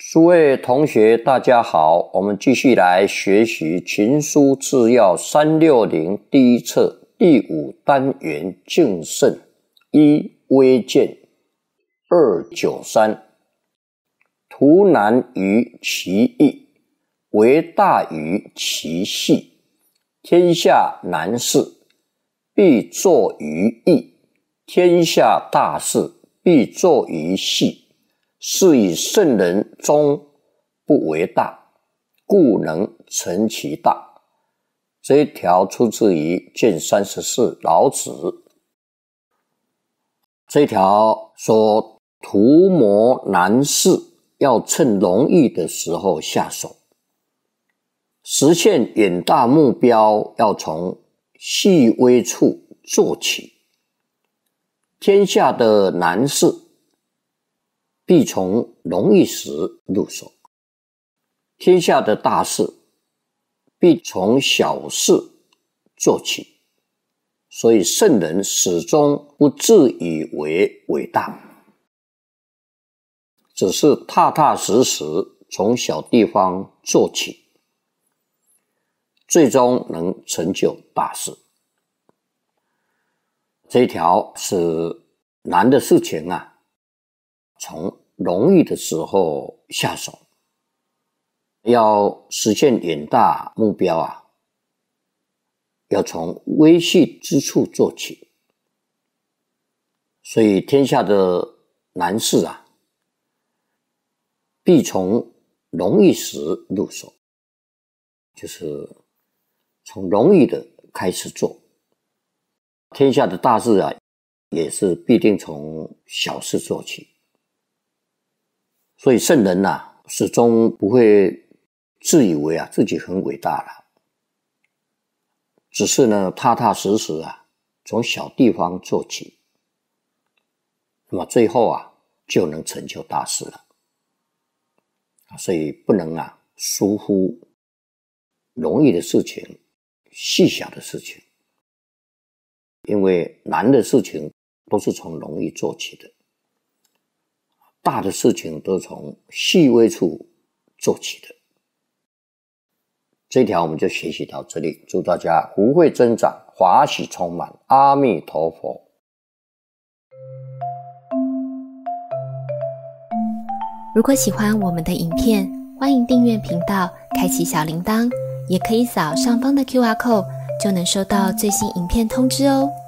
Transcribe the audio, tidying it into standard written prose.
诸位同学大家好，我们继续来学习群书治要360第一册第5单元敬胜。1微见293，图难于其易，为大于其细。天下难事，必作于易；天下大事，必作于细。是以圣人终不为大，故能成其大。这一条出自于卷34老子。这一条说图谋难事，要趁容易的时候下手。实现远大目标，要从细微处做起。天下的难事，必从容易时入手；天下的大事，必从小事做起。所以圣人始终不自以为伟大，只是踏踏实实从小地方做起，最终能成就大事。这一条是难的事情啊，从容易的时候下手。要实现远大目标啊，要从微细之处做起。所以天下的难事啊，必从容易时入手，就是从容易的开始做。天下的大事啊，也是必定从小事做起。所以圣人啊，始终不会自以为自己很伟大了，只是呢踏踏实实啊，从小地方做起，那么最后啊就能成就大事了。所以不能疏忽容易的事情、细小的事情，因为难的事情都是从容易做起的，大的事情都从细微处做起的。这一条我们就学习到这里，祝大家福慧增长，法喜充满，阿弥陀佛。 如果喜欢我们的影片，欢迎订阅频道，开启小铃铛，也可以扫上方的 QR code， 就能收到最新影片通知哦。